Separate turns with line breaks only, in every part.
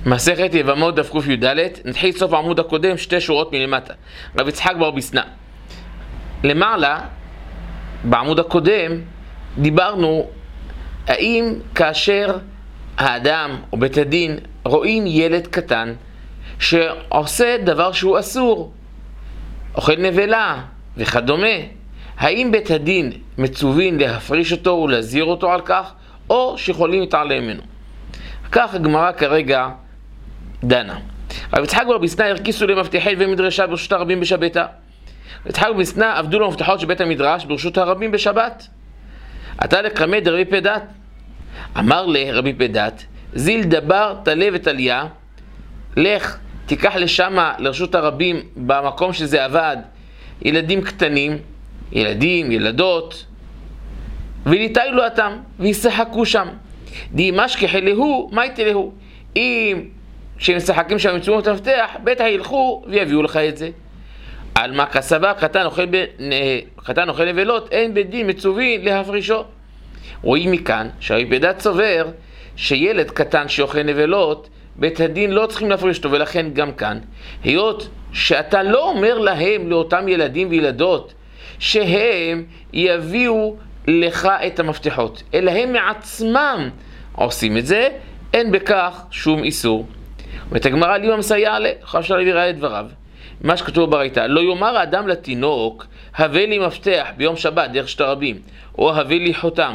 מסכת יבמות דף ק"ד, נתחיל סוף העמוד הקודם, 2 שורות מלמטה. רב יצחק בר בסנה. למעלה, בעמוד הקודם, דיברנו האם כאשר האדם או בית הדין רואים ילד קטן שעושה דבר שהוא אסור, אוכל נבלה וכדומה, האם בית הדין מצווין להפריש אותו ולהזהיר אותו על כך, או שיכולים להתעלם ממנו? כך הגמרא כרגע דנה. רב יצחק בר בסנה הרקיסו למפתחי ומדרשה ברשות הרבים בשבתה. רב יצחק בר בסנה עבדו למפתחות של בית המדרש ברשות הרבים בשבת. עתה לקמא דרבי פדת. אמר לרבי פדת, זיל דבר תלה ותליה, לך תיקח לשם לרשות הרבים במקום שזה עבד ילדים קטנים, ילדים, ילדות, וליטאילו אותם וישחקו שם. די משכחי להו, מה יתלהו? אם שהם משחקים שם ימצאו את המפתח, בטח ילכו ויביאו לך את זה. על מה כסבה קטן אוכל נבלות, אין בית דין מצווין להפרישו. רואים מכאן שהרבי פדת סובר שילד קטן שאוכל נבלות, בית הדין לא צריכים להפריש אותו, ולכן גם כאן, היות שאתה לא אומר להם, לאותם ילדים וילדות, שהם יביאו לך את המפתחות, אלא הם מעצמם עושים את זה, אין בכך שום איסור. ואת הגמרא לימה מסייע לה, אחר שאלה ויראה את דבריו. מה שכתוב בראיתא, לא יאמר האדם לתינוק, הבא לי מפתח ביום שבת דרך שת הרבים, או הבא לי חותם.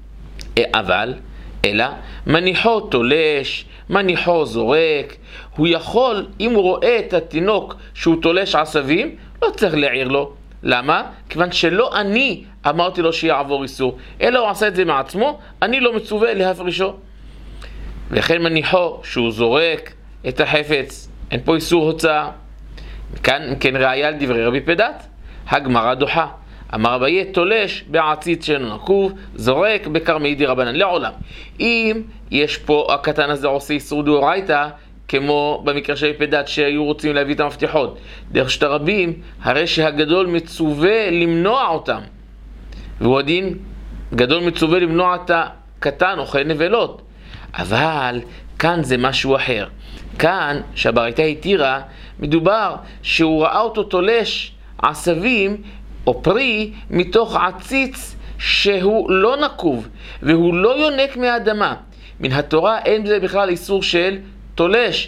אלא מניחו תולש, מניחו זורק. הוא יכול, אם הוא רואה את התינוק שהוא תולש עשבים, לא צריך להעיר לו. למה? כיוון שלא אני אמרתי לו שיעבור איסור, אלא הוא עשה את זה מעצמו, אני לא מצווה להפרישו. וכן מניחו שהוא זורק את החפץ, אין פה איסור הוצאה. כן ראיה לדברי רבי פדת, הגמרא דוחה. אמר אביי תולש בעציץ שאינו נקוב, זורק בכרמי דרבנן לעולם. אם יש פה הקטן הזה עושה איסור דאורייתא, כמו במקרה של רבי פדת שהיו רוצים להביא את המפתחות דרך שת הרבים, הרי שהגדול מצווה למנוע אותם, והוא הדין גדול מצווה למנוע את הקטן אוכל נבלות. אבל כאן זה משהו אחר. כאן שהברייתא התירה, מדובר שהוא ראה אותו תולש עשבים או פרי מתוך עציץ שהוא לא נקוב והוא לא יונק מהאדמה. מן התורה אין בזה בכלל איסור של תולש,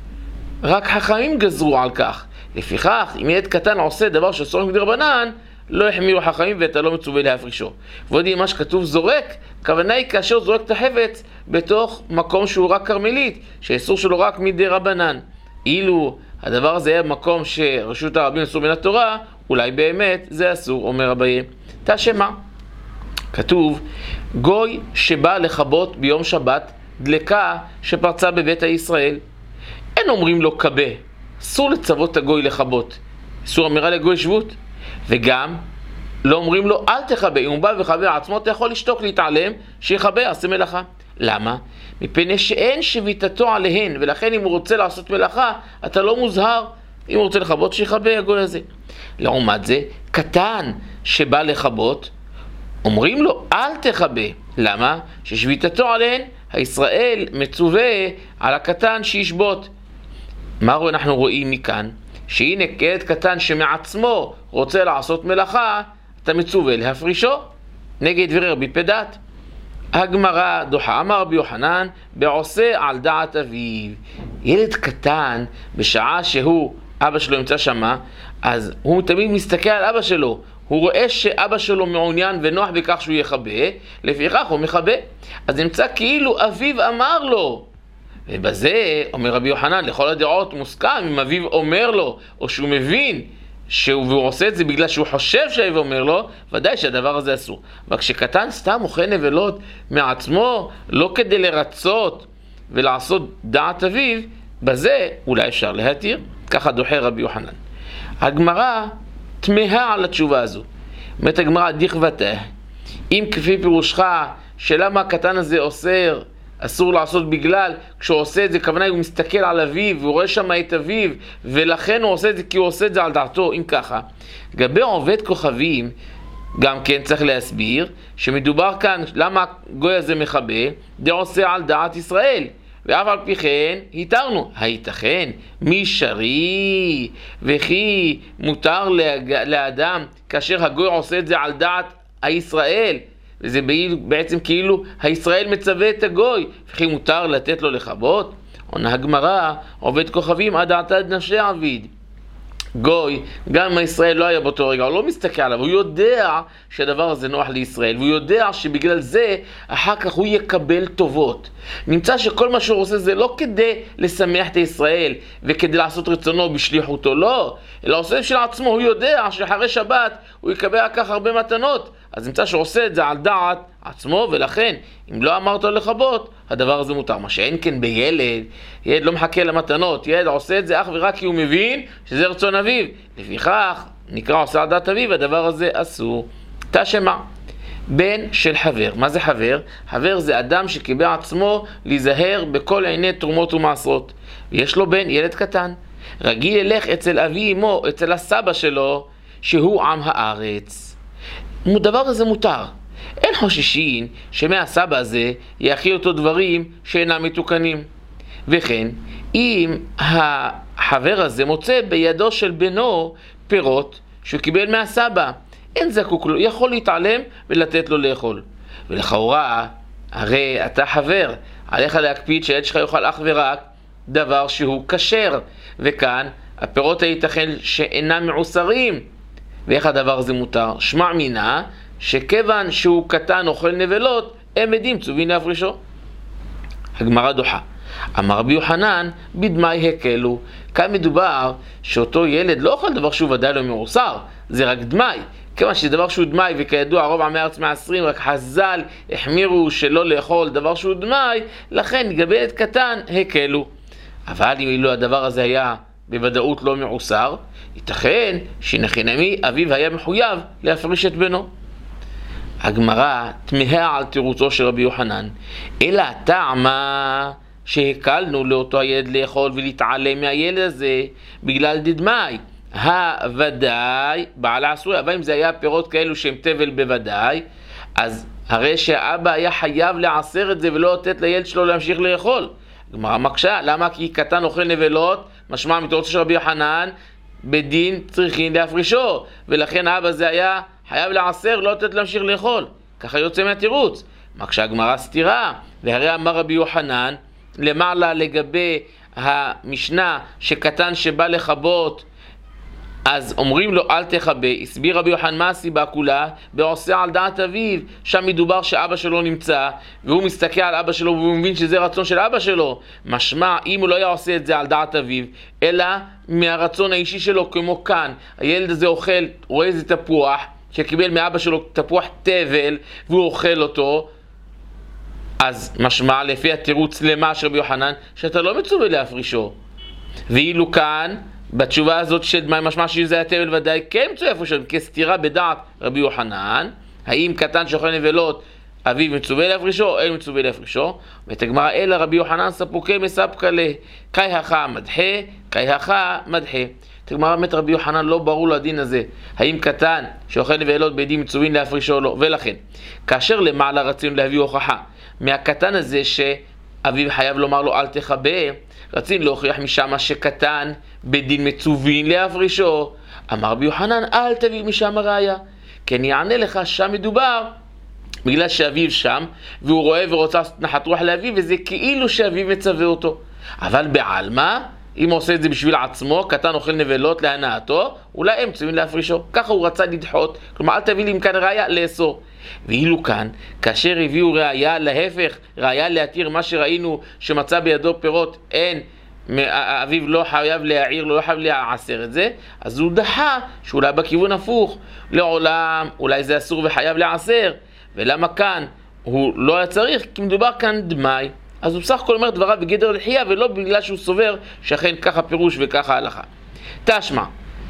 רק חכמים גזרו על כך. לפיכך אם ילד קטן עושה דבר שאסור מדרבנן, לא יחמירו חכמים ואתה לא מצווה להפרישו. ועוד מה שכתוב זורק, הכוונה היא כאשר זורק את החפץ בתוך מקום שהוא רק קרמלית, שהאיסור שלו רק מדרבנן. אילו הדבר הזה היה במקום שרשות הרבים אסור מן התורה, אולי באמת זה אסור. אומר אביי תשמע, כתוב גוי שבא לכבות ביום שבת דלקה שפרצה בבית הישראל, אין אומרים לו קבה, אסור לצוות הגוי לכבות, אסור אמירה לגוי שבות. וגם לא אומרים לו אל תחבה, אם הוא בא וחבר עצמו אתה יכול לשתוק להתעלם, שיחבה, עשה מלאכה. למה? מפני שאין שביתתו עליהן, ולכן אם הוא רוצה לעשות מלאכה אתה לא מוזהר. אם הוא רוצה לכבות שיחבה הגוי הזה. לעומת זה קטן שבא לכבות, אומרים לו אל תחבה. למה? ששביתתו עליהן, הישראל מצווה על הקטן שישבות. מה אנחנו רואים מכאן? שהנה ילד קטן שמעצמו רוצה לעשות מלאכה, אתה מצווה להפרישו. נגד דברי רבי פדת. הגמרא דוחה. אמר רבי יוחנן בעושה על דעת אביו. ילד קטן בשעה שהוא אבא שלו נמצא שמה, אז הוא תמיד מסתכל על אבא שלו, הוא רואה שאבא שלו מעוניין ונוח בכך שהוא יכבה, לפיכך הוא מכבה. אז נמצא כאילו אביו אמר לו, ובזה אומר רבי יוחנן לכל הדעות מוסכם, אם אביו אומר לו או שהוא מבין והוא עושה את זה בגלל שהוא חושב שאביו אומר לו, ודאי שהדבר הזה אסור. אבל כשקטן סתם אוכל נבלות מעצמו, לא כדי לרצות ולעשות דעת אביו, בזה אולי אפשר להתיר. ככה דוחה רבי יוחנן. הגמרא תמהה על התשובה הזו. אומרת הגמרא דכבתא, אם כפי פירושך שלמה הקטן הזה אסור לעשות בגלל, כשהוא עושה את זה כוונה הוא מסתכל על אביו והוא רואה שם את אביו ולכן הוא עושה את זה כי הוא עושה את זה על דעתו. אם ככה, לגבי עובד כוכבים גם כן צריך להסביר שמדובר כאן למה הגוי הזה מכבה, זה עושה על דעת ישראל ואף על פי כן התרנו. הייתכן מישרי וכי מותר לאדם כאשר הגוי עושה את זה על דעת הישראל, וזה בעצם כאילו הישראל מצווה את הגוי, וכי מותר לתת לו לכבות? עונה הגמרא, עובד כוכבים עד עתה נפשי עביד. גוי, גם אם הישראל לא היה באותו רגע, הוא לא מסתכל עליו, הוא יודע שהדבר הזה נוח לישראל, והוא יודע שבגלל זה אחר כך הוא יקבל טובות. נמצא שכל מה שהוא עושה זה לא כדי לשמח את ישראל וכדי לעשות רצונו בשליחותו, לא, אלא עושה של עצמו, הוא יודע שאחרי שבת הוא יקבל כך הרבה מתנות, אז נמצא שהוא עושה את זה על דעת עצמו, ולכן אם לא אמרת לו לכבות, הדבר הזה מותר. מה שאין כן בילד, ילד לא מחכה למתנות, ילד עושה את זה אך ורק כי הוא מבין שזה רצון אביו, לפיכך נקרא עושה על דעת אביו, הדבר הזה אסור. תשמע, בן של חבר. מה זה חבר? חבר זה אדם שקיבל עצמו להיזהר בכל עיני תרומות ומעשרות, ויש לו בן, ילד קטן, רגיל ילך אצל אבי אמו, אצל הסבא שלו שהוא עם הארץ. הדבר הזה מותר. אין חוששים שמהסבא הזה יאכיל אותו דברים שאינם מתוקנים. וכן, אם החבר הזה מוצא בידו של בנו פירות שהוא קיבל מהסבא, אין זקוק לו, יכול להתעלם ולתת לו לאכול. ולכאורה, הרי אתה חבר, עליך להקפיד שהילד שלך יאכל אך ורק דבר שהוא כשר, וכאן הפירות הייתכן שאינם מעוסרים. ואיך הדבר הזה מותר? שמע מינה שכיוון שהוא קטן אוכל נבלות, הם עדים צווים להפרישו. הגמרא דוחה. אמר רבי יוחנן, בדמאי הקלו. כאן מדובר שאותו ילד לא אוכל דבר שהוא ודאי לא מעוסר, זה רק דמאי. כיוון שזה דבר שהוא דמאי, וכידוע הרוב עמי הארץ מעשרים, רק חז"ל החמירו שלא לאכול דבר שהוא דמאי, לכן לגבי ילד קטן הקלו. אבל אם אילו הדבר הזה היה בוודאות לא מעוסר, ייתכן שנחינמי אביו היה מחויב להפריש את בנו. הגמרא תמהה על תירוצו של רבי יוחנן, אלא טעמה שהקלנו לאותו הילד לאכול ולהתעלם מהילד הזה בגלל דדמאי, הוודאי בעל העשוי. אבל אם זה היה פירות כאלו שהם תבל בוודאי, אז הרי שהאבא היה חייב לעשר את זה ולא לתת לילד שלו להמשיך לאכול. הגמרא מקשה, למה? כי קטן אוכל נבלות, משמע מתירוצו של רבי יוחנן, בדין צריכים להפרישו, ולכן האבא זה היה חייב לעשר, לא לתת להמשיך לאכול. ככה יוצא מהתירוץ. מקשה הגמרא סתירה, והרי אמר רבי יוחנן למעלה לגבי המשנה שקטן שבא לכבות, אז אומרים לו אל תכבה. הסביר רבי יוחנן מה הסיבה כולה? בעושה על דעת אביו, שם מדובר שאבא שלו נמצא והוא מסתכל על אבא שלו והוא מבין שזה רצון של אבא שלו. משמע אם הוא לא היה עושה את זה על דעת אביו אלא מהרצון האישי שלו, כמו כאן הילד הזה אוכל, רואה איזה תפוח שקיבל מאבא שלו, תפוח תבל, והוא אוכל אותו, אז משמע לפי התירוץ למה של רבי יוחנן שאתה לא מצווה להפרישו. ואילו כאן בתשובה הזאת של דמאי משמע שזה היה תבל ודאי כן מצווה להפרישו, כסתירה בדעת רבי יוחנן. האם קטן שאוכל נבלות אביו מצווה להפרישו, אין מצווה להפרישו? ואת הגמרא אלא רבי יוחנן ספוקי מספקא לה, קאי הכא מדחה, קאי הכא מדחה. את הגמרא באמת רבי יוחנן לא ברור לדין הזה, האם קטן שאוכל נבלות בדין מצווים להפרישו או לא. ולכן כאשר למעלה רצינו להביא הוכחה מהקטן הזה שאביו חייב לומר לו אל תכבה, רצינו להוכיח משם שקטן בדין מצווים להפרישו. אמר רבי יוחנן אל תביא משם ראיה, כן יענה לך שם מדובר בגלל שאביו שם והוא רואה ורוצה נחת רוח לאביו, וזה כאילו שאביו מצווה אותו. אבל בעלמא אם הוא עושה את זה בשביל עצמו, קטן אוכל נבלות להנאתו, אולי הם מצווים להפרישו. ככה הוא רצה לדחות, כלומר אל תביא לי אם כאן ראיה לאסור. ואילו כאן כאשר הביאו ראיה להפך, ראיה להתיר מה שראינו שמצא בידו פירות, אין, אביו לא חייב להעיר, לא חייב לעשר את זה, אז הוא דחה שאולי בכיוון הפוך, לעולם אולי זה אסור וחייב לעשר. ולמה כאן הוא לא היה צריך? כי מדובר כאן דמאי. אז הוא בסך הכל אומר דבריו בגדר דחייה, ולא בגלל שהוא סובר שאכן ככה פירוש וככה הלכה. תשמע,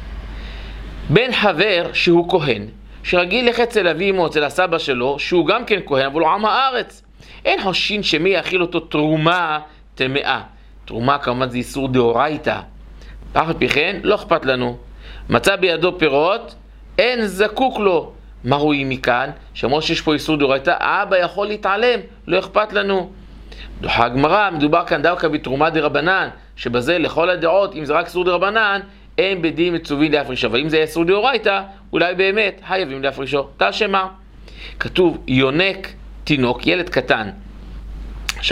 בן חבר שהוא כהן, שרגיל לך אצל אביו או אצל הסבא שלו, שהוא גם כן כהן, אבל הוא עם הארץ, אין חושין שמי יאכיל אותו תרומה טמאה. תרומה כמובן זה איסור דאורייתא, אף על פי כן לא אכפת לנו. מצא בידו פירות, אין זקוק לו. מה רואים מכאן? שאמרו שיש פה איסור דאורייתא, האבא יכול להתעלם, לא אכפת לנו. דוחה הגמרא, מדובר כאן דווקא בתרומה דרבנן, שבזה לכל הדעות, אם זה רק איסור דרבנן, אין בדין מצווים להפרישו, אבל אם זה איסור דאורייתא, אולי באמת חייבים להפרישו. תשמע, כתוב יונק תינוק, ילד קטן, 3-4,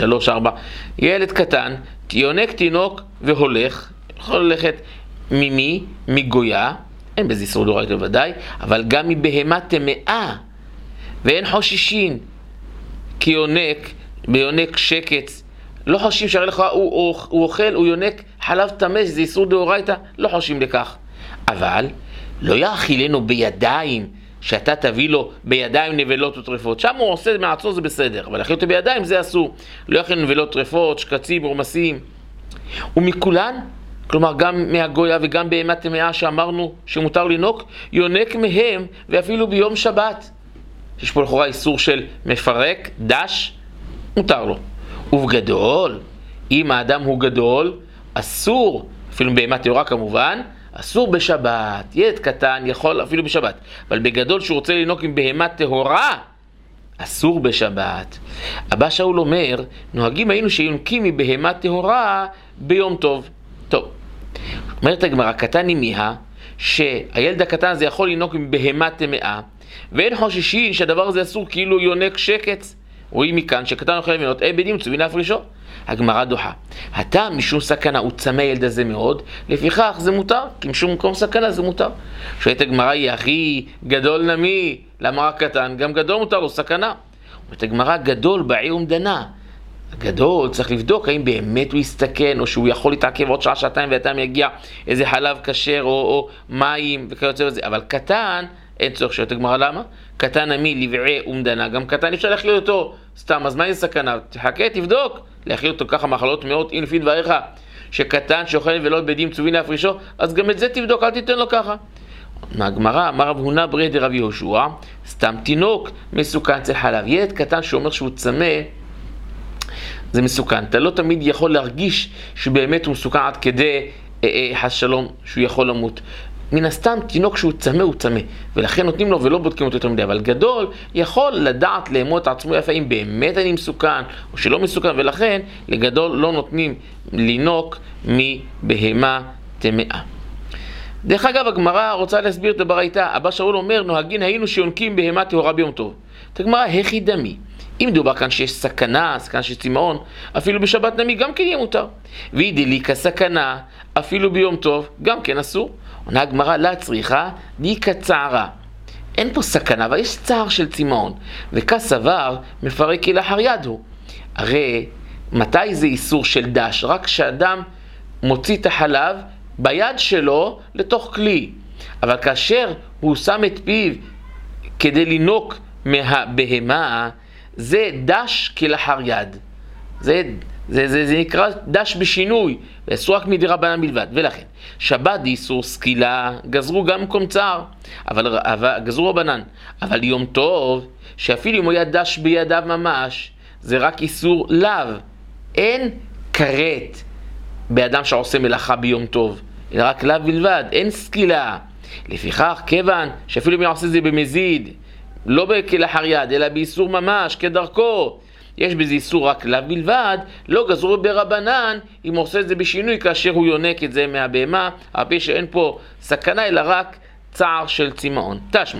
ילד קטן, יונק תינוק והולך, יכול ללכת ממי? מגויה, אין בזה איסור דאורייתא ודאי, אבל גם מבהמה טמאה, ואין חוששים, כי יונק, ביונק שקץ, לא חושבים שהרי לך הוא אוכל, הוא יונק חלב טמא, זה איסור דאורייתא, לא חושבים לכך. אבל לא יאכילנו בידיים, שאתה תביא לו בידיים נבלות וטרפות. שם הוא עושה מעצור, זה בסדר, אבל להכיל אותו בידיים זה אסור. לא יאכיל נבלות טרפות, שקצים, רומסים. ומכולן, כלומר גם מהגויה וגם בהמה טמאה שאמרנו שמותר לינוק, יונק מהם ואפילו ביום שבת. יש פה לכאורה איסור של מפרק, דש, מותר לו. ובגדול, אם האדם הוא גדול, אסור, אפילו בהמה טהורה כמובן, אסור בשבת. ילד קטן יכול אפילו בשבת, אבל בגדול שהוא רוצה לינוק עם בהמה טהורה, אסור בשבת. אבא שאול אומר, נוהגים היינו שיונקים מבהמה טהורה ביום טוב. טוב, אומרת הגמרא, קטן נמיהה, שהילד הקטן הזה יכול לינוק עם בהמה טמאה, ואין חוששים שהדבר הזה אסור כאילו יונק שקץ. רואים מכאן שקטן יכול לבינות, בדין מצווים להפרישו. הגמרא דוחה, הטעם משום סכנה, הוא צמא ילד הזה מאוד, לפיכך זה מותר, כי משום מקום סכנה זה מותר. שואלת הגמרא, היא הכי גדול נמי, למה רק קטן? גם גדול מותר לו סכנה. אומרת הגמרא, גדול בעיר ומדנה. הגדול צריך לבדוק האם באמת הוא יסתכן, או שהוא יכול להתעכב עוד שעה, שעתיים, ואתם יגיע איזה חלב כשר או מים וכיוצא בזה. אבל קטן, אין צורך. שואלת הגמרא, למה? קטן נמי לבעי ומדנה, גם קטן אפשר להכיל אותו סתם, אז מה יש סכנה? תחכה, תבדוק, להכיל אותו ככה מחלות מאוד, אם לפי דבריך שקטן שאוכל ולא בדין מצווים להפרישו, אז גם את זה תבדוק, אל תיתן לו ככה. מהגמרא, אמר רב הונא ברי דרב יהושע, סתם תינוק מסוכן אצל חלב. ילד קטן שאומר שהוא צמא, זה מסוכן. אתה לא תמיד יכול להרגיש שבאמת הוא מסוכן עד כדי חס שלום שהוא יכול למות. מן הסתם תינוק שהוא צמא הוא צמא, ולכן נותנים לו ולא בודקים אותו יותר מדי. אבל גדול יכול לדעת לאמוד את עצמו יפה אם באמת אני מסוכן או שלא מסוכן, ולכן לגדול לא נותנים לינוק מבהמה טמאה. דרך אגב, הגמרא רוצה להסביר את הברייתא. אבא שאול אומר, נוהגין היינו שיונקים בהמה טהורה ביום טוב. את הגמרא, הכי דמי. אם מדובר כאן שיש סכנה, סכנה שיש צמאון, אפילו בשבת נמי גם כן יהיה מותר. והיא דליקה סכנה, אפילו ביום טוב, גם כן אסור. עונה הגמרא, לה צריכה דיקה צערה. אין פה סכנה, אבל יש צער של צמאון. וכסבר מפרק כלאחר יד הוא. הרי מתי זה איסור של דש? רק כשאדם מוציא את החלב ביד שלו לתוך כלי. אבל כאשר הוא שם את פיו כדי לינוק מהבהמה, זה דש כלאחר יד. זה נקרא דש בשינוי, ואסור רק מדרבנן בלבד. ולכן, שבת איסור סקילה, גזרו גם מקום צער, אבל גזרו רבנן. אבל יום טוב, שאפילו אם הוא היה דש בידיו ממש, זה רק איסור לאו. אין כרת באדם שעושה מלאכה ביום טוב, אלא רק לאו בלבד, אין סקילה. לפיכך, כיוון שאפילו אם הוא עושה זה במזיד, לא כלאחר יד, אלא באיסור ממש, כדרכו, יש בזה איסור רק לאו בלבד, לא גזרו ברבנן אם הוא עושה את זה בשינוי כאשר הוא יונק את זה מהבהמה, הרבה שאין פה סכנה אלא רק צער של צמאון. תשמע,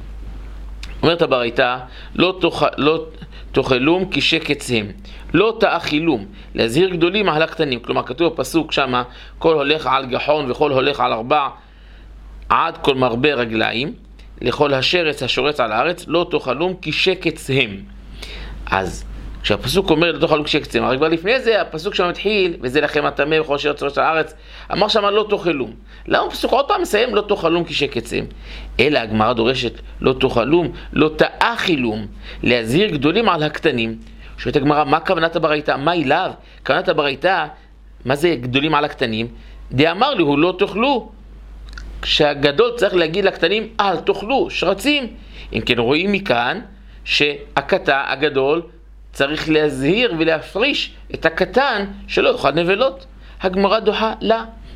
אומרת הברייתא, לא תאכלום כי שקץ הם, לא תאכילום, להזהיר גדולים על הקטנים. כלומר כתוב בפסוק שמה, כל הולך על גחון וכל הולך על 4 עד כל מרבה רגליים, לכל השרץ השורץ על הארץ, לא תאכלום כי שקץ הם. אז כשהפסוק אומר לא תאכלום כי שקץ הם, הרי כבר לפני זה הפסוק שם מתחיל, וזה לכם הטמא וכל השרץ השורץ על הארץ, אמר שמה לא תאכלום. למה הפסוק עוד פעם מסיים לא תאכלום כי שקץ הם? אלא הגמרא דורשת לא תאכלום, לא תאכילום, להזהיר גדולים על הקטנים. שואלת הגמרא, מה כוונת הברייתא? מה היא לאו? כוונת הברייתא, מה זה גדולים על הקטנים? דאמר לי, הוא לא תאכלו. כשהגדול צריך להגיד לקטנים, אל תאכלו, שרצים. אם כן רואים מכאן שהקטן, הגדול, צריך להזהיר ולהפריש את הקטן שלא יאכל נבלות. הגמרא דוחה לה.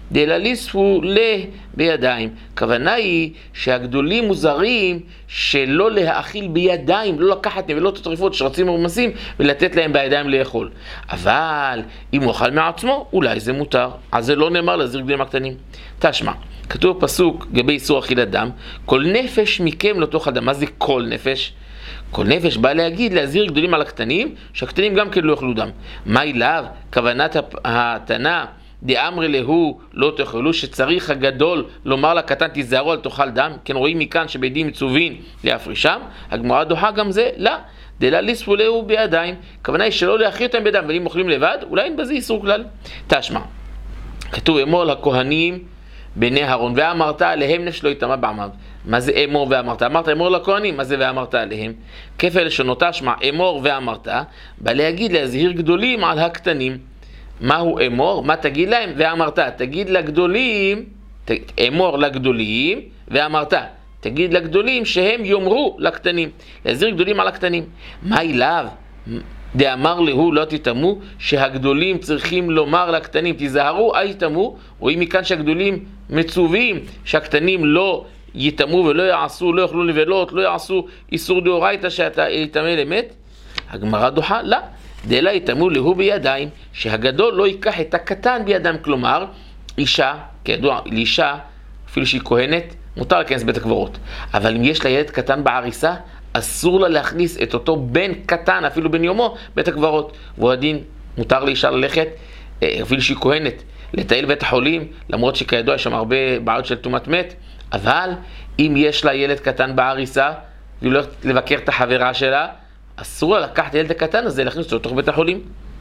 דלליספו בידיים. הכוונה היא שהגדולים מוזרים שלא להאכיל בידיים, לא לקחת נבלות וטרפות שרצים מרמסים ולתת להם בידיים לאכול. אבל אם הוא אכל מעצמו, אולי זה מותר. אז זה לא נאמר להזהיר גדולים הקטנים. תשמע, כתוב פסוק גבי איסור אכילת דם, כל נפש מכם לא תאכל דם. מה זה כל נפש? כל נפש בא להגיד, להזהיר גדולים על הקטנים, שהקטנים גם כן לא יאכלו דם. מה אליו? כוונת התנא דאמרי להו לא תאכלו, שצריך הגדול לומר לקטן תיזהרו אל תאכל דם. כן רואים מכאן שבעדים מצווין להפרישם. הגמרא דוחה גם זה, לא. דלליספו להו בידיים. הכוונה היא שלא להאכיל אותם בידיים, אבל אם אוכלים לבד, אולי אין בזה איסור כלל. תשמע, כתוב אמור לכהנים בני אהרון, ואמרת עליהם נפש לא יטמא בעמיו. מה זה אמור ואמרת? אמרת אמור לכהנים, מה זה ואמרת עליהם? כפל לשונו. תשמע, אמור ואמרת בא להגיד להזהיר גדולים על הקטנים. מהו אמור? מה תגיד להם? ואמרת, תגיד לגדולים, אמור לגדולים, ואמרת, תגיד לגדולים שהם יאמרו לקטנים, להזהיר גדולים על הקטנים. מה אליו? דאמר להו לא תטמאו, שהגדולים צריכים לומר לקטנים תיזהרו אל תטמאו. רואים מכאן שהגדולים מצווים שהקטנים לא יטמאו ולא יעשו, לא יאכלו נבלות, לא יעשו איסור דאורייתא שאתה יטמא למת. הגמרא דוחה, לא. דלה יטמאו להו בידיים, שהגדול לא ייקח את הקטן בידיים. כלומר, אישה, כידוע, לאישה, אפילו שהיא כהנת, מותר להיכנס בית הקברות. אבל אם יש לה ילד קטן בעריסה, אסור לה להכניס את אותו בן קטן, אפילו בן יומו, בית הקברות. והוא הדין, מותר לאישה ללכת, אפילו שהיא כהנת, לטייל בית החולים, למרות שכידוע יש שם הרבה בעיות של טומאת מת. אבל אם יש לה ילד קטן בעריסה, והיא הולכת לבקר את החברה שלה, אסור לה לקחת את הילד הקטן הזה, להכניס אותו לתוך בית החולים.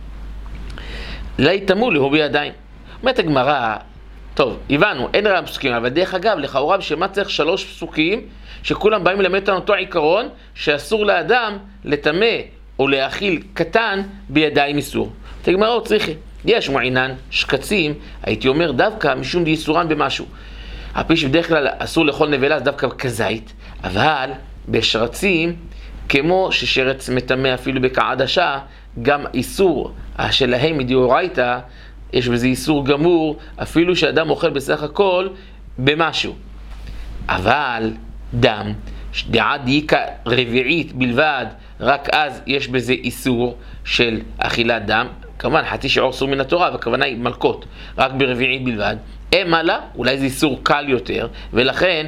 לא יטמאו להו בידיים. אומרת הגמרא, טוב, הבנו, אין רע פסוקים, אבל דרך אגב, לכאורה בשמה צריך 3 פסוקים, שכולם באים ללמד אותנו אותו עיקרון, שאסור לאדם לטמא או להאכיל קטן בידיים איסור. הגמרא צריך, יש מעינן שקצים, הייתי אומר דווקא משום דאיסורן במשהו. הפי שבדרך כלל אסור לאכול נבלה, אז דווקא כזית, אבל בשרצים, כמו ששרץ מטמא אפילו בקעדשה, גם איסור שלהם מדאורייתא, יש בזה איסור גמור, אפילו שאדם אוכל בסך הכל במשהו. אבל דם, דעה דאיקה רביעית בלבד, רק אז יש בזה איסור של אכילת דם. כמובן, חצי שיעור אסור מן התורה, והכוונה היא מלכות, רק ברביעית בלבד. מה לה? אולי זה איסור קל יותר, ולכן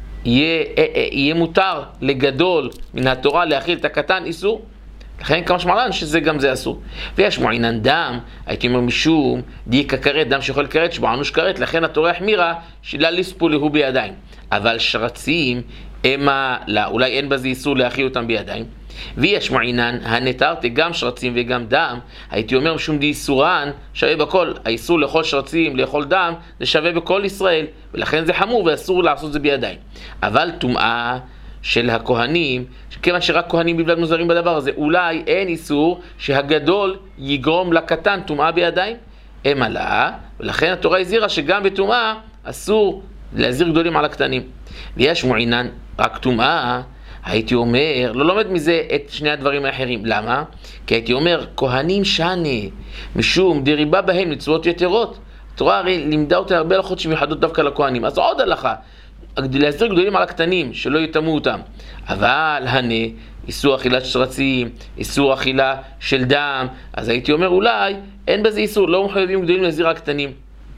יהיה מותר לגדול מן התורה להאכיל את הקטן איסור. לכן כמה שמעלן שזה גם זה אסור. ויש מעינן דם, הייתי אומר משום דאיקה כרת, דם שיכול כרת, שבענוש כרת, לכן התורה החמירה שלה לספו להו בידיים. אבל שרצים, לא, אולי אין בזה איסור להאכיל אותם בידיים. ויש מעינן הנתרתי, גם שרצים וגם דם, הייתי אומר משום דאיסורן שווה בכל. האיסור לאכול שרצים, לאכול דם, זה שווה בכל ישראל, ולכן זה חמור ואסור לעשות זה בידיים. אבל טומאה של הכהנים, כיוון שרק כהנים בלבד מוזרים בדבר הזה, אולי אין איסור שהגדול יגרום לקטן טומאה בידיים. לא, ולכן התורה הזהירה שגם בטומאה אסור להזהיר גדולים על הקטנים. ויש מעינן רק טומאה, הייתי אומר, לא לומד מזה את שני הדברים האחרים. למה? כי הייתי אומר, כהנים שני, משום דריבה בהם מצוות יתרות. התורה הרי לימדה אותה הרבה הלכות שמיוחדות דווקא לכהנים. אז עוד הלכה, להזהיר גדולים על הקטנים, שלא יטמאו אותם. אבל איסור אכילת שרצים, איסור אכילה של דם, אז הייתי אומר, אולי אין בזה איסור, לא מחויבים גדולים להזהיר על הקטנים.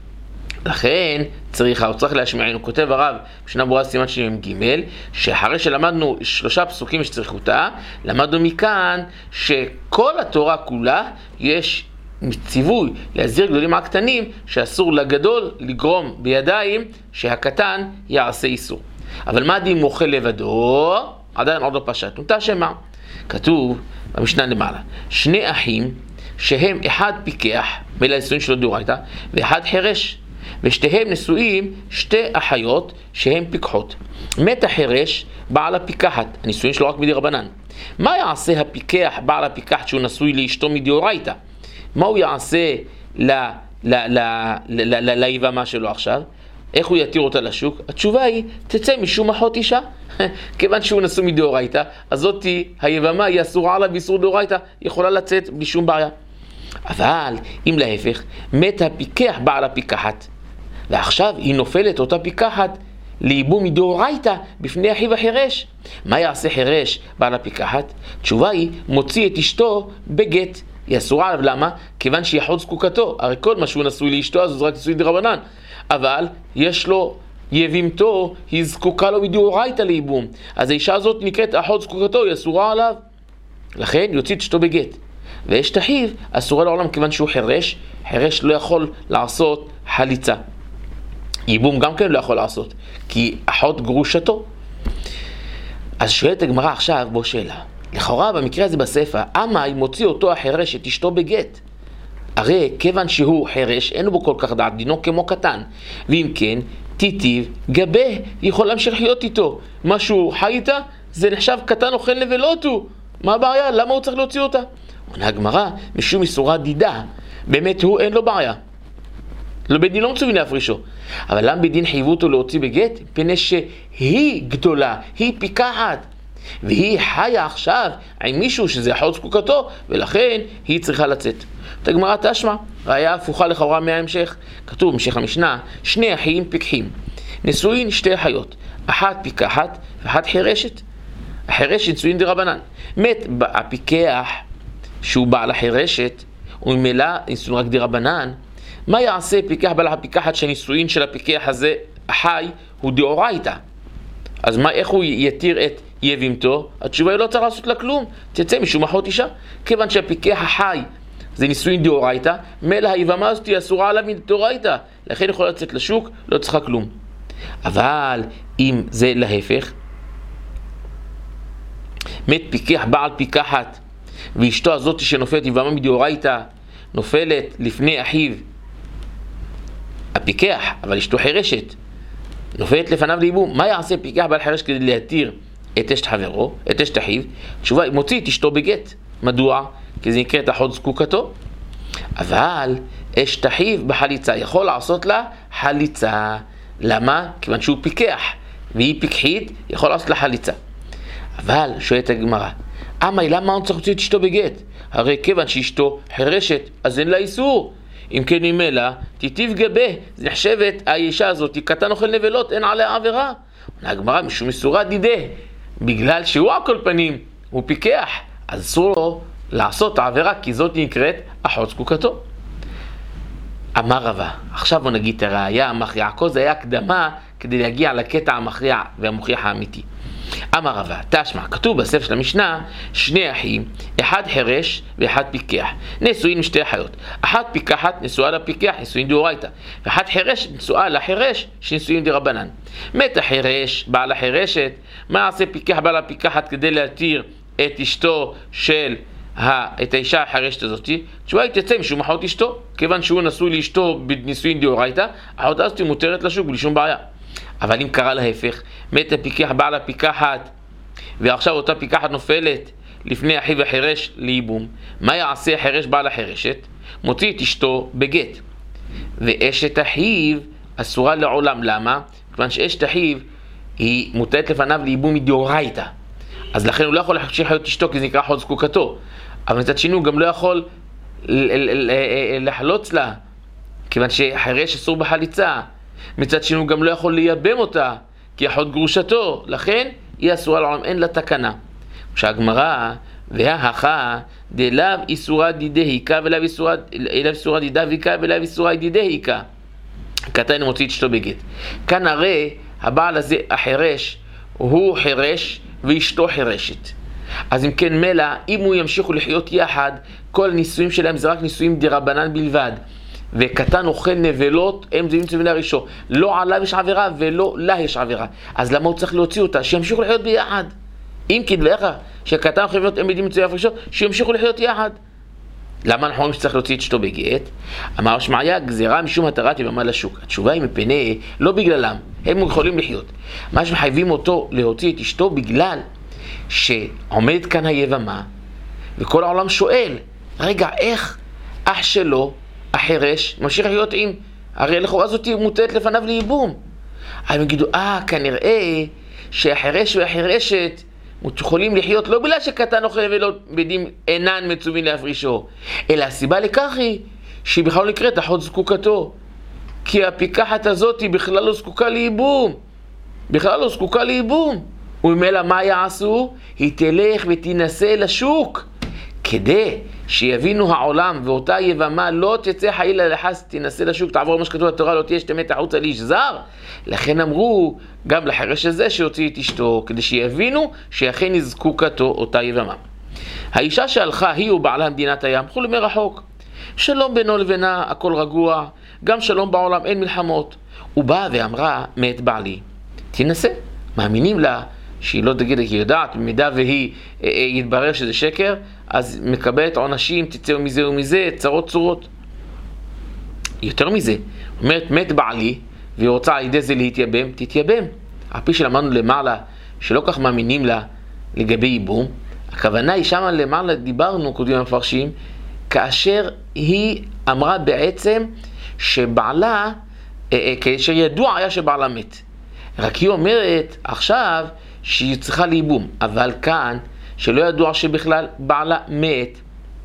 לכן צריך להשמיענו, כותב הרב משנה ברורה סימן ג', שאחרי שלמדנו 3 פסוקים שצריך אותה, למדנו מכאן שכל התורה כולה יש ציווי להזהיר גדולים הקטנים, שאסור לגדול לגרום בידיים שהקטן יעשה איסור. אבל מה דין אוכל לבדו? עדיין עוד לא פשט. נוטה שמה? כתוב במשנה למעלה, 2 אחים שהם אחד פיקח, מילא נישואין שלו דאורייתא, ואחד חירש. ושתיהם נשואים 2 אחיות שהן פיקחות. מת החירש בעל הפיקחת, הנישואין שלו רק מדרבנן. מה יעשה הפיקח בעל הפיקחת שהוא נשוי לאשתו מדאורייתא? מה הוא יעשה ליבמה שלו עכשיו? איך הוא יתיר אותה לשוק? התשובה היא, תצא משום אחות אישה. כיוון שהוא נשוי מדאורייתא, אז זאת היבמה היא אסורה עליו באיסור דאורייתא, יכולה לצאת בלי שום בעיה. אבל אם להפך, מת הפיקח בעל הפיקחת, ועכשיו היא נופלת אותה פיקחת לייבום מדאורייתא בפני אחיו החירש. מה יעשה חירש בעל הפיקחת? תשובה היא, מוציא את אשתו בגט. היא אסורה עליו, למה? כיוון שהיא אחות זקוקתו. הרי כל מה שהוא נשוי לאשתו, אז זה רק נשוי דרבנן. אבל יש לו יבימתו, היא זקוקה לו מדאורייתא לייבום. אז האישה הזאת נקראת אחות זקוקתו, היא אסורה עליו. לכן יוציא את אשתו בגט. ואשת אחיו אסורה לעולם כיוון שהוא חירש. חירש לא יכול לעשות חליצה. ייבום גם כן לא יכול לעשות, כי אחות גרושתו. אז שואלת הגמרא עכשיו, בוא שאלה. לכאורה במקרה הזה בספר, אמי מוציא אותו החירש את אשתו בגט. הרי כיוון שהוא חירש, אין בו כל כך דעת, דינו כמו קטן. ואם כן, תיטיב גבה, יכול להמשיך לחיות איתו. מה שהוא חי איתה, זה נחשב קטן אוכל נבלות הוא. מה הבעיה? למה הוא צריך להוציא אותה? עונה הגמרא, משום איסורה דידה. באמת הוא אין לו בעיה. לא בית דין לא מצווים להפרישו. אבל למה בית דין חייבו אותו להוציא בגט? מפני שהיא גדולה, היא פיקחת. והיא חיה עכשיו עם מישהו שזה אחות זקוקתו, ולכן היא צריכה לצאת. הגמרא תשמע, ראיה הפוכה לכאורה מההמשך. כתוב במשך המשנה, שני אחים פיקחים. נשואין שתי אחיות, אחת פיקחת ואחת חירשת. החירשת נשואין דרבנן. מת הפיקח שהוא בעל החירשת, וממילא נשואין רק דרבנן. מה יעשה פיקח בעל הפיקחת שהנישואין של הפיקח הזה החי הוא דאורייתא? אז איך הוא יתיר את יבימתו? התשובה היא לא צריך לעשות לה כלום, תצא משום אחות אישה. כיוון שהפיקח החי זה נישואין דאורייתא, מילא היבמה הזאת היא אסורה עליו מדאורייתא, לכן יכול לצאת לשוק, לא צריכה כלום. אבל אם זה להפך, מת פיקח בעל פיקחת ואשתו הזאת שנופלת יבמה מדאורייתא נופלת לפני אחיו הפיקח, אבל אשתו חירשת, נופלת לפניו לייבום. מה יעשה פיקח בעל חירש כדי להתיר את אשת חברו, את אשת אחיו? תשובה, מוציא את אשתו בגט. מדוע? כי זה נקראת אחות זקוקתו. אבל אשת אחיו בחליצה, יכול לעשות לה חליצה. למה? כיוון שהוא פיקח והיא פיקחית, יכול לעשות לה חליצה. אבל שואלת הגמרא, למה הוא צריך להוציא את אשתו בגט? הרי כיוון שאשתו חירשת, אז אין לה איסור. אם כן ממילא, תיטיב גבה, זה נחשבת, האישה הזאת, היא קטן אוכל נבלות, אין עליה עבירה. הגמרא משום איסורה דידה, בגלל שהוא על כל פנים, הוא פיקח, אז אסור לו לעשות העבירה, כי זאת נקראת אחות זקוקתו. אמר רבא, עכשיו בוא נגיד את הראייה המכריעה, כל זה היה הקדמה כדי להגיע לקטע המכריע והמוכיח האמיתי. אמר רבא, תשמע, כתוב בספר של המשנה, שני אחים, אחד חירש ואחד פיקח, נשואים עם שתי אחיות. אחת פיקחת נשואה לפיקח, נשואים דאורייתא, ואחת חירש נשואה לחירש, שנשואים דרבנן. מת החירש, בעל החירשת, מה יעשה פיקח בעל הפיקחת כדי להתיר את אשתו של את האישה החירשת הזאת? תשובה היא תצא משום אחות אשתו, כיוון שהוא נשוי לאשתו בנישואים דאורייתא, האחות הזאת מותרת לשוק בלי שום בעיה. אבל אם קרה להפך, מת הפיקח בעל הפיקחת, ועכשיו אותה פיקחת נופלת לפני אחיו החירש לייבום, מה יעשה החירש בעל החירשת? מוציא את אשתו בגט. ואשת אחיו אסורה לעולם. למה? כיוון שאשת אחיו היא מוטלת לפניו לייבום מדאורייתא. אז לכן הוא לא יכול להמשיך להיות אשתו, כי זה נקרא אחות זקוקתו. אבל מצד שני הוא גם לא יכול לחלוץ לה, כיוון שהחירש אסור בחליצה. מצד שני הוא גם לא יכול לייבם אותה, כי אחות גרושתו, לכן היא אסורה לעולם, אין לה תקנה. שהגמרא, וההכה דלאו איסורה דידהיקה ולאו איסורה דידהיקה ולאו איסורה דידהיקה, קטן מוציא את אשתו בגט. כאן הרי הבעל הזה החירש הוא חירש ואשתו חירשת. אז אם כן מלא, אם הוא ימשיכו לחיות יחד, כל נישואים שלהם זה רק נישואים דרבנן בלבד, וקטן אוכל נבלות, הם זה מצווה הראשון. לא עליו יש עבירה ולא לה יש עבירה. אז למה הוא צריך להוציא אותה? שימשיכו לחיות ביחד. אם כדבריך, שקטן אוכל נבלות, הם יודעים מצווה הראשון, שימשיכו לחיות יחד. למה אנחנו אומרים שצריך להוציא את אשתו בגט? אמר שמעיה, גזירה משום התרת יבמה לשוק. התשובה היא מפני, לא בגללם, הם יכולים לחיות. מה שמחייבים אותו להוציא את אשתו בגלל שעומדת כאן היבמה, וכל העולם שואל, רגע, איך אח שלו, החירש, ממשיך לחיות עם, הרי לכאורה זאת מוטלת לפניו לייבום. הם יגידו, כנראה שהחירש והחירשת יכולים לחיות לא בגלל שקטן אוכל ולא בדים אינן מצווים להפרישו, אלא הסיבה לכך היא שהיא בכלל נקראת אחות זקוקתו. כי הפיקחת הזאת היא בכלל לא זקוקה לייבום. בכלל לא זקוקה לייבום. וממילא מה יעשו? היא תלך ותנסה לשוק. כדי שיבינו העולם ואותה יבמה לא תצא חלילה לחס, תנסה לשוק, תעבור מה שכתוב בתורה, לא תהיה שתמת החוצה לאיש זר. לכן אמרו גם לחרש הזה שיוציא את אשתו, כדי שיבינו שאכן זקוקתו אותה יבמה. האישה שהלכה היא ובעלה מדינת הים, הלכו למרחוק. שלום בינו לבינה, הכל רגוע, גם שלום בעולם, אין מלחמות. הוא בא ואמרה, מת בעלי. תנסה, מאמינים לה שהיא לא תגיד, היא יודעת, במידה והיא יתברר שזה שקר, אז מקבלת עונשים, תצאו מזה ומזה, צרות צורות. יותר מזה, אומרת, מת בעלי, והיא רוצה על ידי זה להתייבם, תתייבם. הפי שלמדנו למעלה, שלא כך מאמינים לה לגבי ייבום, הכוונה היא שמה למעלה, דיברנו קודם המפרשים, כאשר היא אמרה בעצם שבעלה, כאשר ידוע היה שבעלה מת. רק היא אומרת עכשיו שהיא צריכה לייבום, אבל כאן שלא ידוע שבכלל בעלה מת,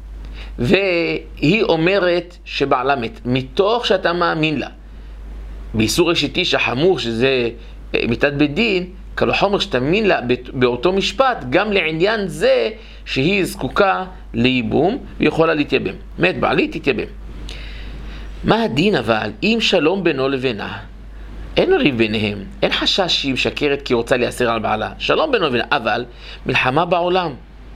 והיא אומרת שבעלה מת, מתוך שאתה מאמין לה. באיסור אשת איש החמור שזה מיתת בית דין, כל החומר שתאמין לה באותו משפט, גם לעניין זה שהיא זקוקה לייבום ויכולה להתייבם. מת בעלי, תתייבם. מה הדין אבל אם שלום בינו לבינה? אין ריב ביניהם, אין חשש שהיא משקרת כי רוצה להסיר על בעלה. שלום בינו לבינה, אבל מלחמה בעולם.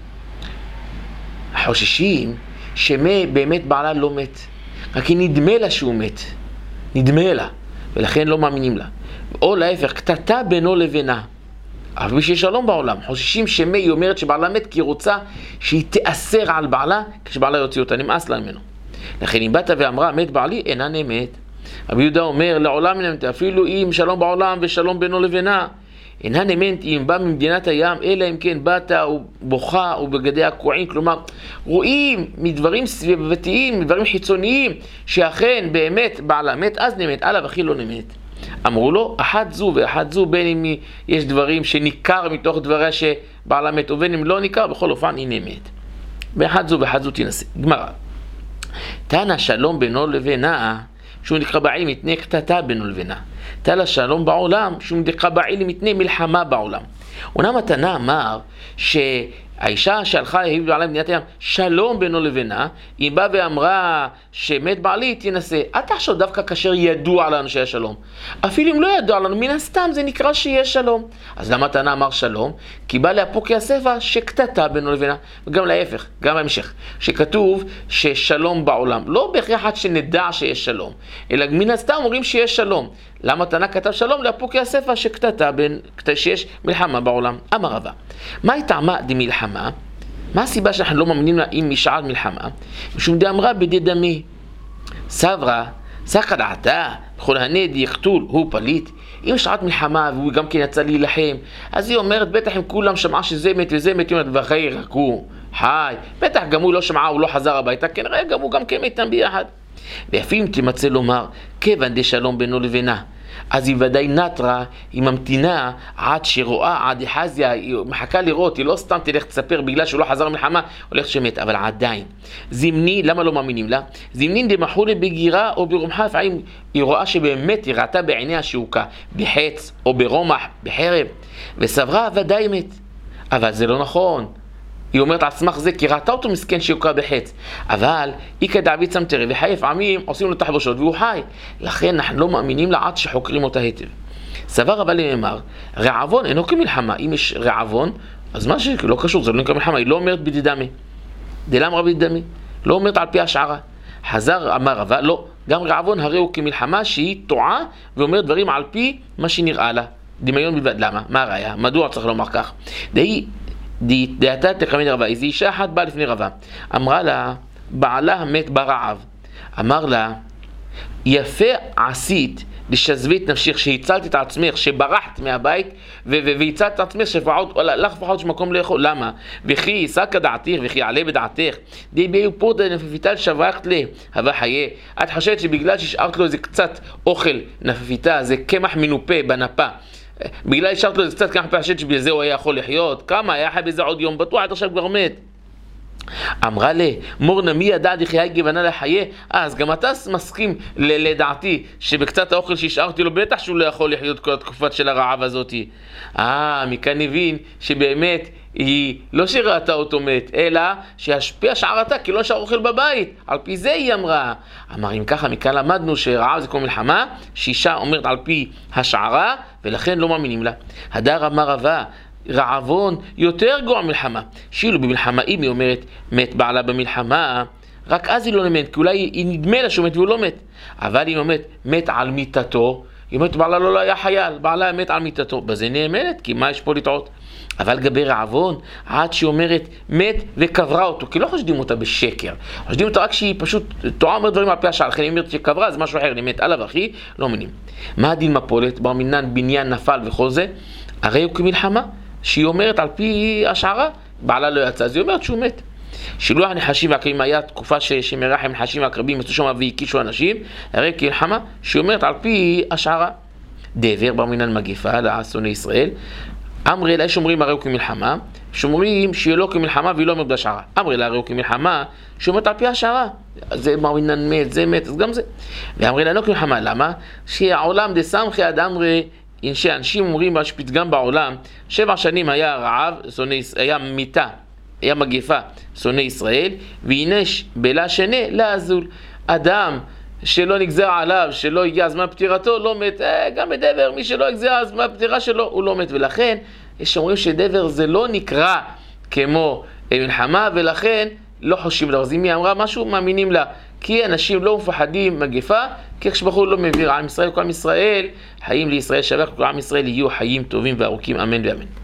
חוששים שבאמת בעלה לא מת, רק היא נדמה לה שהוא מת. נדמה לה, ולכן לא מאמינים לה. או להפך, קטטה בינו לבינה. אבל מי שיש שלום בעולם, חוששים היא אומרת שבעלה מת כי היא רוצה שהיא תאסר על בעלה כשבעלה יוציא אותה, נמאס לה ממנו. לכן היא באת ואמרה, מת בעלי, אינה נמת. רבי יהודה אומר, לעולם נמת, אפילו אם שלום בעולם ושלום בינו לבינה, אינה נמת אם בא ממדינת הים, אלא אם כן באת ובוכה ובגדי הקועים. כלומר, רואים מדברים סביבתיים, מדברים חיצוניים, שאכן באמת בעלה מת, אז נמת, עליו אחי לא נמת. אמרו לו, אחת זו ואחת זו, בין אם יש דברים שניכר מתוך דבריה שבעלה מת, ובין אם לא ניכר, בכל אופן היא נמת. באחת זו ואחת זו תנסה. גמרא. תנא שלום בינו לבינה, שהוא נקרא בעיל מתנה קטטה בינו לבינה. תנא שלום בעולם, שהוא נקרא בעיל מתנה מלחמה בעולם. אומנם התנא אמר שהאישה שהלכה היא בעלה מדינת הים, שלום בינו לבינה, היא באה ואמרה שמת בעלי, תנסה. אל תחשוב דווקא כאשר ידוע לנו שיש שלום. אפילו אם לא ידוע לנו, מן הסתם זה נקרא שיש שלום. אז למה התנא אמר שלום? כי בא להפוקי הספר שקטטה בינו לבינה, וגם להפך, גם בהמשך, שכתוב ששלום בעולם. לא בהכרח עד שנדע שיש שלום, אלא מן הסתם אומרים שיש שלום. למה התנא כתב שלום? להפוקי הספר שקטטה שיש מלחמה בעולם. אמר רבא, מה היא טעמה דמלחמה? מה הסיבה שאנחנו לא מאמינים לה אם משעת מלחמה? משום דאמרה בדי דמי. סברא, סחא דעתה, בכל הנד יחתול, הוא פליט. אם שעת מלחמה והוא גם כן יצא להילחם, אז היא אומרת, בטח אם כולם שמעה שזה מת וזה מת, היא אומרת, וחי רק חי. בטח גם הוא לא שמעה, הוא לא חזר הביתה, כנראה גם הוא גם כן מתים ביחד. ואפילו אם תמצא לומר, כיוון דשלום בינו לבינה, אז היא ודאי נטרה, היא ממתינה עד שרואה, עד חזיה, היא מחכה לראות, היא לא סתם תלך תספר בגלל שהוא לא חזר מלחמה, הולך שמת, אבל עדיין. זמני, למה לא מאמינים לה? זמנין דמחולי בגירה או ברומחה, לפעמים היא רואה שבאמת היא ראתה בעיניה שהוקה, בחץ או ברומח, בחרב, וסברה ודאי מת. אבל זה לא נכון. היא אומרת על סמך זה, כי ראתה אותו מסכן שיוקע בחץ. אבל היא כדעביד צמתרי, וחי לפעמים עושים לו תחבושות והוא חי. לכן אנחנו לא מאמינים לה עד שחוקרים אותה היטב. סבר אבל אמר, רעבון אינו כמלחמה. אם יש רעבון, אז מה שלא קשור, זה לא נקרא מלחמה. היא לא אומרת בדי דמי. דלם רבי דמי. לא אומרת על פי השערה. חזר אמר רבא, לא. גם רעבון הרי הוא כמלחמה שהיא טועה ואומרת דברים על פי מה שנראה לה. דמיון בלבד. למה? מה הראיה? מדוע צריך לומר כך? דעתה תקמד רבה, איזו אישה אחת באה לפני רבה, אמרה לה, בעלה מת ברעב. אמר לה, יפה עשית לשזבית נפשך, שהצלת את עצמך, שברחת מהבית, והצלת את עצמך, לך לפחות שמקום לאכול. למה? וכי סקה דעתך, וכי עלה בדעתך, די ביו פורדה נפפיתה שבחת לה, הווה חיה. את חושבת שבגלל שהשארת לו איזה קצת אוכל נפפיתה, זה קמח מנופה בנפה, בגלל השארת לו קצת כמה פעשת שבגלל זה הוא היה יכול לחיות, כמה היה חי בזה עוד יום, בטוח עד עכשיו כבר מת. אמרה לה, מורנה מי ידע דחיי גבנה לחיי? אז גם אתה מסכים לדעתי שבקצת האוכל שהשארתי לו בטח שהוא לא יכול לחיות כל התקופת של הרעב הזאת. מכאן הבין שבאמת היא לא שראתה אותו מת, אלא שהשפיע השערתה כי לא נשאר אוכל בבית. על פי זה היא אמרה. אמר אם ככה מכאן למדנו שרעב זה כמו מלחמה, שאישה אומרת על פי השערה ולכן לא מאמינים לה. הדר אמר רבה, רעבון יותר גרוע מלחמה. שאילו במלחמה אם היא אומרת מת בעלה במלחמה, רק אז היא לא מת, כי אולי היא נדמה לה שהוא מת והוא לא מת. אבל אם היא אומרת מת על מיטתו, היא אומרת בעלה לא היה חייל, בעלה מת על מיטתו, בזה נאמנת, כי מה יש פה לטעות? אבל גבי רעבון, עד שהיא אומרת מת וקברה אותו, כי לא חושדים אותה בשקר, חושדים אותה רק שהיא פשוט טועה אומרת דברים על פי השער, לכן היא אומרת שקברה זה משהו אחר, נמת עליו אחי, לא מנים. מה הדין מפולת? בר מינן בניין נפל וכל זה, הרי הוא כמלחמה, שהיא אומרת על פי השערה, בעלה לא יצא, אז היא אומרת שהוא מת. שילוח הנחשים והקרבים היה תקופה שמרח עם נחשים והקרבים יצאו שם והקישו אנשים, הרי כמלחמה, שהיא אומרת על פי השערה. דבר בר מינן מגיפה לשונאי ישראל, אמרי לה שומרים הרי הוא כמלחמה, שומרים שהיא לא כמלחמה והיא לא אומרת בהשערה. אמרי לה הרי הוא כמלחמה, שאומרת על פי השערה. זה בר מינן מת, זה מת, אז גם זה. ואמרי לה לא כמלחמה, למה? שהעולם דסמכי עד אמרי, אנשים אומרים פתגם בעולם, 7 שנים היה רעב, היה מיתה, היה מגיפה, שונא ישראל, והינש בלה שנה לאזול. אדם שלא נגזר עליו, שלא הגיע הזמן פטירתו, לא מת. גם בדבר, מי שלא הגזר הזמן פטירה שלו, הוא לא מת. ולכן, יש אומרים שדבר זה לא נקרא כמו מלחמה, ולכן לא חושבים לה. אז אם היא אמרה משהו, מאמינים לה. כי אנשים לא מפחדים מגפה, כי כשבחור לא מביא עם ישראל, כל עם ישראל, חיים לישראל שווה, כל עם ישראל יהיו חיים טובים וארוכים, אמן ואמן.